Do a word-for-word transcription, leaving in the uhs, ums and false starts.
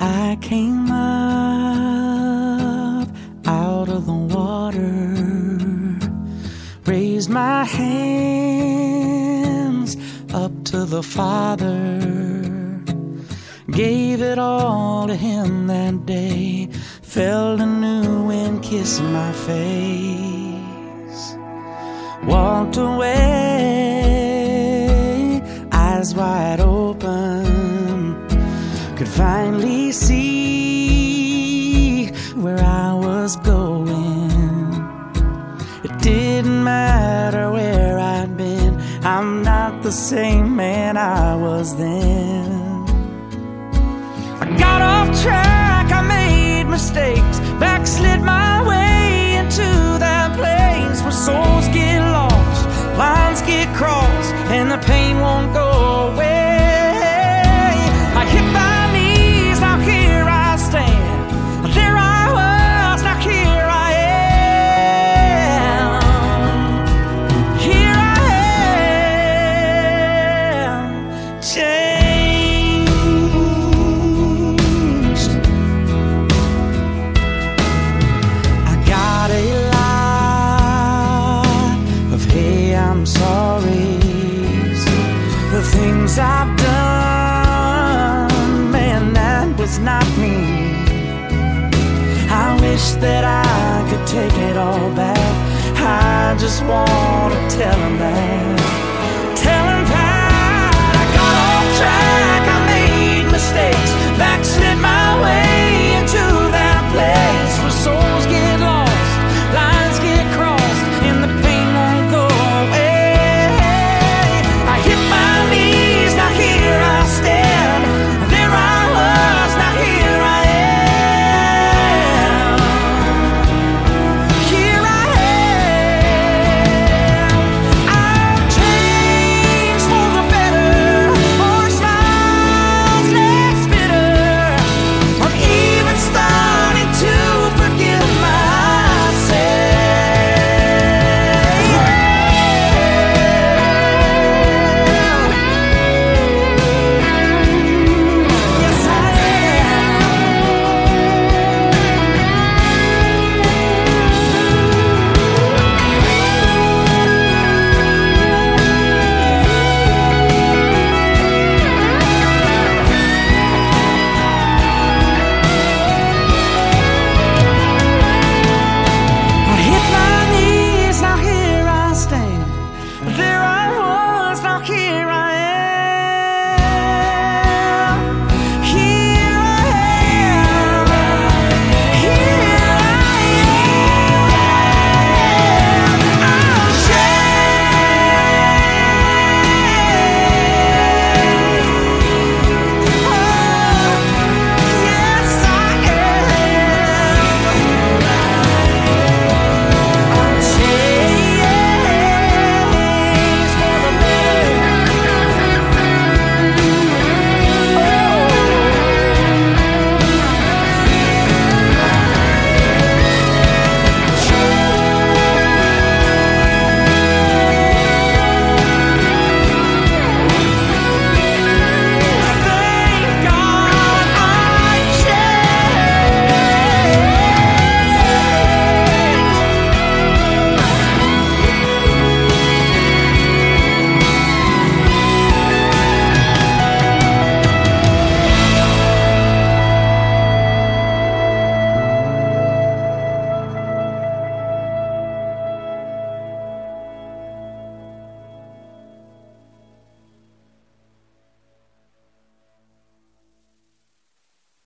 I came up out of the water, raised my hands up to the Father, gave it all to Him that day, felt a new wind kiss my face, walked away, eyes wide open, could finally see where I was going. It didn't matter where I'd been, I'm not the same man I was then. I got off track, I made mistakes, backslid my way into that place where souls get lost, lines get crossed, and the pain won't go away. I hit my knees, now here I stand. There I was, now here I am. Here I am, changed. I got a lot of hey, I'm sorry. The things I've done, man, that was not me. I wish that I could take it all back. I just wanna tell them that